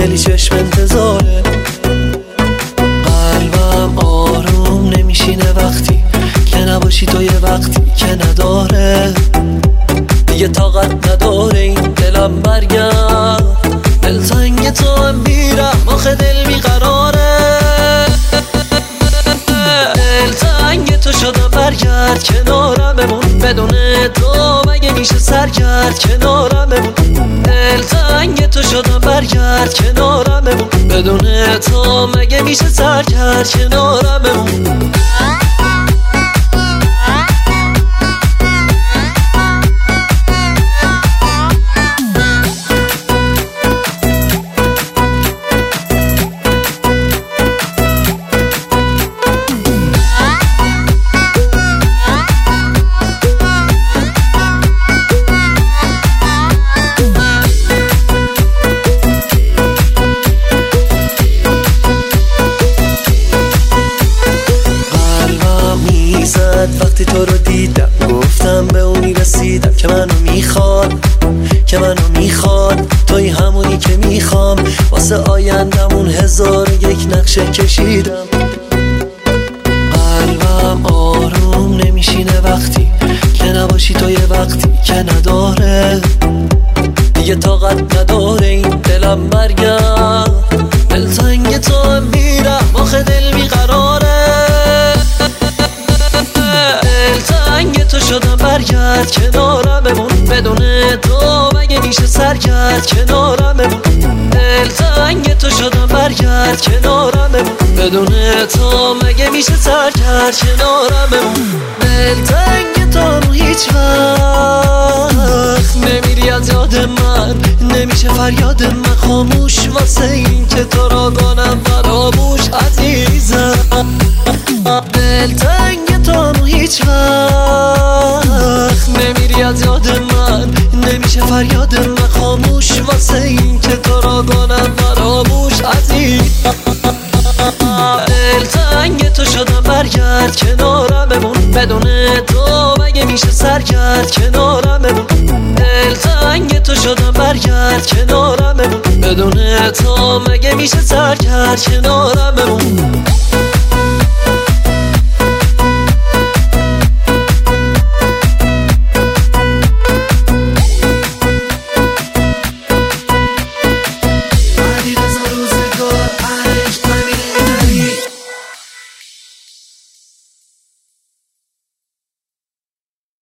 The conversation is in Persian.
خیلی چشم انتظاره. قلبم آروم نمیشینه وقتی که نباشی تو، یه وقتی که نداره دیگه طاقت نداره این دلم برگرد. دلتنگ تو هم میرم آخه دل بیقراره. دلتنگ تو شدم برگرد کنارم بمون، بدون تو مگه میشه سرگرد کنارم بمون. دلتنگ تو شدم برگرد کنارم بمون، بدون تو مگه میشه سرگرد کنارم بمون. وقتی تو رو دیدم گفتم به اونی رسیدم که منو میخواد توی همونی که میخوام. واسه آیندمون 1001 نقشه کشیدم. قلبم آروم نمیشینه وقتی که نباشی تو، یه وقتی که نداره دیگه طاقت نداره این دلم برگرد. دلتنگ تو هم میرم آخه دل بیقراره. دلتنگ تو شدم برگرد کنارم بمون، بدون تو مگه میشه سرگرد کنارم بمون. دلتنگ تو شدم برگرد کنارم بمون، بدون تو مگه میشه سرگرد کنارم بمون. دلتنگ تو هیچ وقت نمیری از یاد من، نمیشه فریاد من خاموش واسه این که تو را کنم فراموش عزیزم. دلتنگ تو هیچ وقت نمیری از یاد من، نمیشه فریاد من خاموش واسه این که تو را کنم فراموش عزیزم. دلتنگ تو شدم برگرد کنارم بمون، بدون تو مگه میشه سرگرد کنارم بمون. دلتنگ تو شدم برگرد کنارم بمون، بدون تو مگه میشه سرگرد کنارم